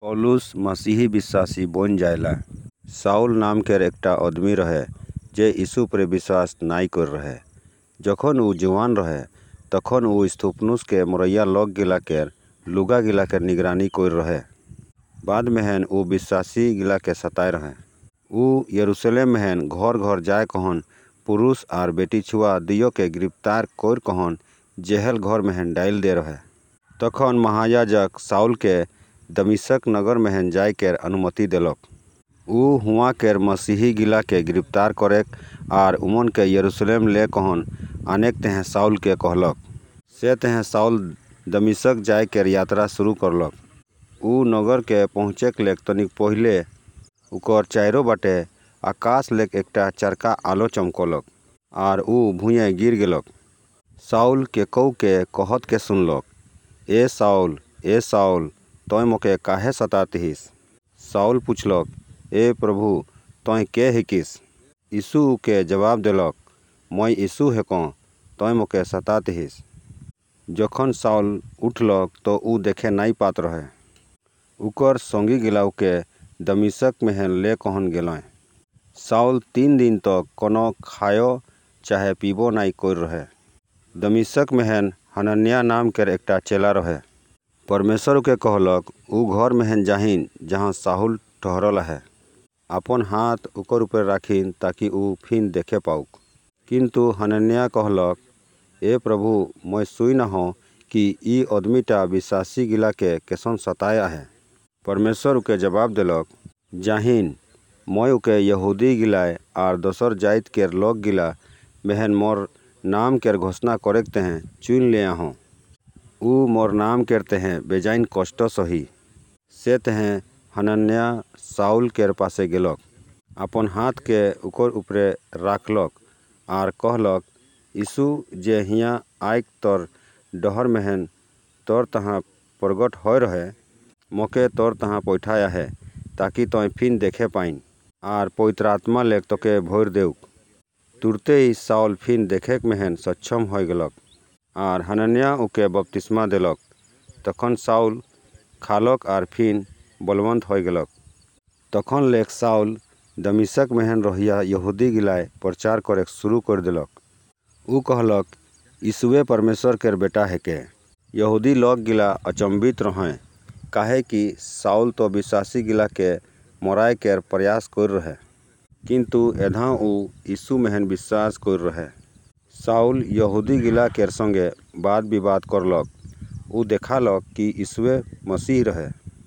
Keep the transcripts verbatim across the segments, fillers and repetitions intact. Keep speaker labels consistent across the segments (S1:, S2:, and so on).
S1: पौलुस मसीही विश्वासी बन जायला। साउल नाम केर एकटा आदमी रहे जे यीशु पर विश्वास नाई कर रहे। जखन ऊ जवान रहे तखन ऊ स्तिफनुस के मोरैया लग गेला केर लुगा गिला केर निगरानी कर रहे। बाद में ऊ विश्वासी गिला के सताए रहे। ऊ यरूशलेम में घर घर जाए कहन पुरुष आर बेटी छुआ दियो के गिरफ्तार कर कहन जेहल घर में डाल दे रहे। तखन महायाजक साउल के दमिश्क नगर में जाय केर अनुमति देलक। ऊ हुआ केर मसीही गिला के गिरफ्तार करेक आर उमन के यरूशलेम ले कहन आनेक तेह साउल के कहलक। से तेह साउल दमिश्क जाय केर यात्रा शुरू करलक। ऊ नगर के पहुँचेक लेक तनिक पहिले उकर चारों बाटे आकाश लेक एकटा चरका आलो चमकलक आर ऊ भुइयाँ गिर गेलक। साउल के कौ के कहत के सुनलक, ए साउल ए साउल तोय मोके काहे सतातिस? साउल पूछलक, ए प्रभु तोय के हिकिस? यीशु के जवाब देलक, मैं यीशु हेको तोय मोके सतातिस। जखन साउल उठलक तो ऊ देखे नाई पात रहे। उकर संगी गिलाव के दमिश्क में ले कहन गेलें। साउल तीन दिन तक कोनो खायो चाहे पीबो नाई कर रहे। दमिश्क में हनन्याह नाम केर एकटा चेला रहे। परमेश्वर के कहलक ऊ घर में जाहिन जहाँ साउल ठहरल है। अपन हाथ उकर ऊपर राखिन ताकि ऊ फिन देखे पाउक। किंतु हनन्याह कहलक, ए प्रभु मैं सुई न हो कि ई आदमीटा विश्वासी गिला के कैसन सताया है। परमेश्वर के जवाब देलक, जाहिन मैं उके यहूदी गिलाए आर दोसर जाइत केर लोग गिला मेहन मोर नाम केर घोषणा करेक तेह चुन लिया हूँ। ऊ मोर नाम केर तेह बेजाइन कष्ट सही। से तेह हनन्याह साउल केर पासे गेलक, अपन हाथ के उकर ऊपरे राखलक आर कहलक, यीशु जे हियाँ आइक तोर डहर में तोर तहाँ प्रगट होय रहे मोके तोर तहाँ पैठाया है ताकि तोय फिन देखे पाइन आर पवित्र आत्मा लेक तोके भोर देउक। तुरते ही साउल फिन देखेक में सक्षम हो गेलक आर हनन्याह उके बपतिस्मा देलक। तखन साउल खालक आर फिन बलवंत हो गेलक। तखन लेक साउल दमिश्क में रहिया यहूदी गिलाए प्रचार करे शुरू कर देलक। ऊ कहलक, यीशुए परमेश्वर केर बेटा हेके। यहूदी लोग गिला अचंभित रहे काहे कि साउल तो विश्वासी गिला के मोराय केर प्रयास कर रहे। किंतु एधा ऊ यीशु में विश्वास कर रहे। साउल यहूदी गिला केर संगे वाद विवाद करलक। ऊ देखालक कि यीशुए मसीह रहे।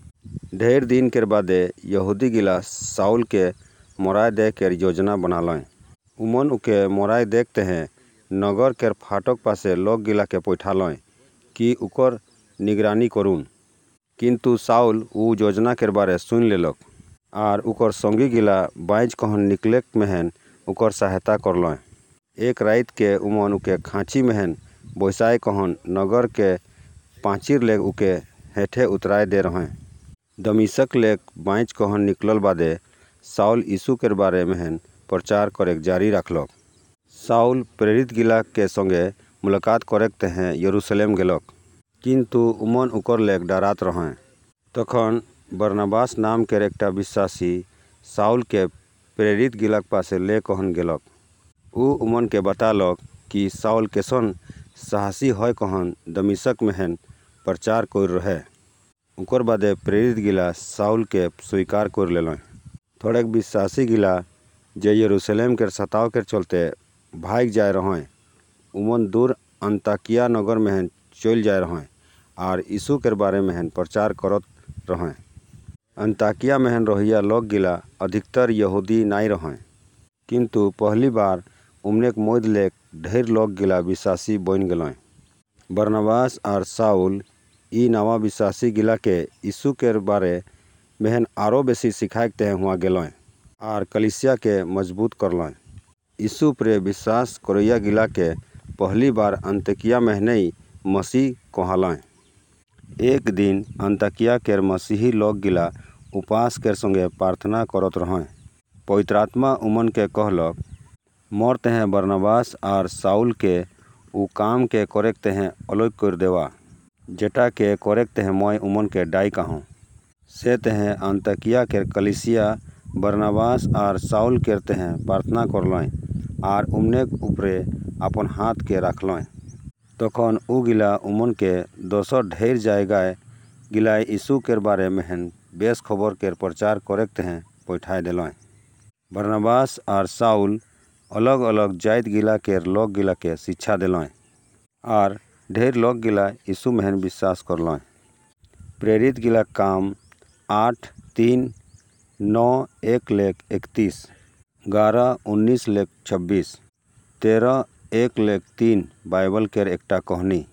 S1: ढेर दिन केर बादे यहूदी गिला साउल के मोराय दे केर योजना बनालें। उमन उके मोराय देखते हैं नगर केर फाटक पासे लोग गिला के पैठालें कि उकर निगरानी करून्। किंतु साउल ऊ योजना केर बारे सुन लेलक आर उकर संगी गिला बाइज कहन निकलेक में उकर सहायता करलें। एक रात के उमन उके खाँची में बैसाए कहन नगर के पाँचिर लेक उके हेठे उतराए दे रहे। दमिश्क लेक बाइज कहन निकलल बादे साउल यीशु केर बारे में प्रचार करेक जारी रखलक। साउल प्रेरित गिला के संगे मुलाकात करेक तेह यरूशलेम गेलक। किंतु उमन उकर लेक डरात रहें। तखन बरनबास नाम केर एकटा विश्वासी साउल के प्रेरित गिलाक पासे ले कहन गेलक। ऊ उमन के बतालक कि साउल कैसन साहसी है कहन दमिश्क में प्रचार कर रहे। उकर बादे प्रेरित गिला साउल के स्वीकार कर लेलें। थोड़ेक विश्वासी गिला जे यरूशलेम केर सताव के चलते भाग जाए रहें उमन दूर अन्ताकिया नगर में चल जाए रहें आर यीशु केर बारे में प्रचार करत रहें। अन्ताकिया में रहिया लोग गिला अधिकतर यहूदी नाई रहें। किंतु पहली बार उमनेक मोद लेक ढेर लोग गिला विश्वासी बन गेलें। बरनबास आर साउल ई नवा विश्वासी गिला के यीशु केर बारे में आरो बेसी सिखाएक तेह हुआ गेलें आर कलीसिया के मजबूत करलें। यीशु पर विश्वास करैया गिला के पहली बार अन्ताकिया में नहीं मसीह कहलें। एक दिन अन्ताकिया केर मसीही लोग गिला उपास केर संगे प्रार्थना करत रहें। पवित्र आत्मा उमन के कहलक, मोर तेह बरनबास आर साउल के ऊ काम के करेक तेह अलग कर देवा जेटा के करेक तेह मैं उमन के डाई कहूँ। से तहें अंतकिया केर कलिसिया बरनबास आर साउल केर तहें प्रार्थना करलें आर उमनेक उपरे अपन हाथ के राखलें। तखन उ गिला उमन के दोसर ढेर जायगाय गिलाय यीशु केर बारे में बेस खबर केर प्रचार करेक तहें पठाय देलें। बरनबास आर साउल अलग अलग जाइत गिला केर लोग गिला के शिक्षा देलें आर ढेर लोग गिला यीशु में विश्वास करलें। प्रेरित गिला काम आठ तीन नौ एक लेख इकतीस, ग्यारह उन्नीस लेख छब्बीस, तेरह एक लेख तीन बाइबल केर एकटा कहानी।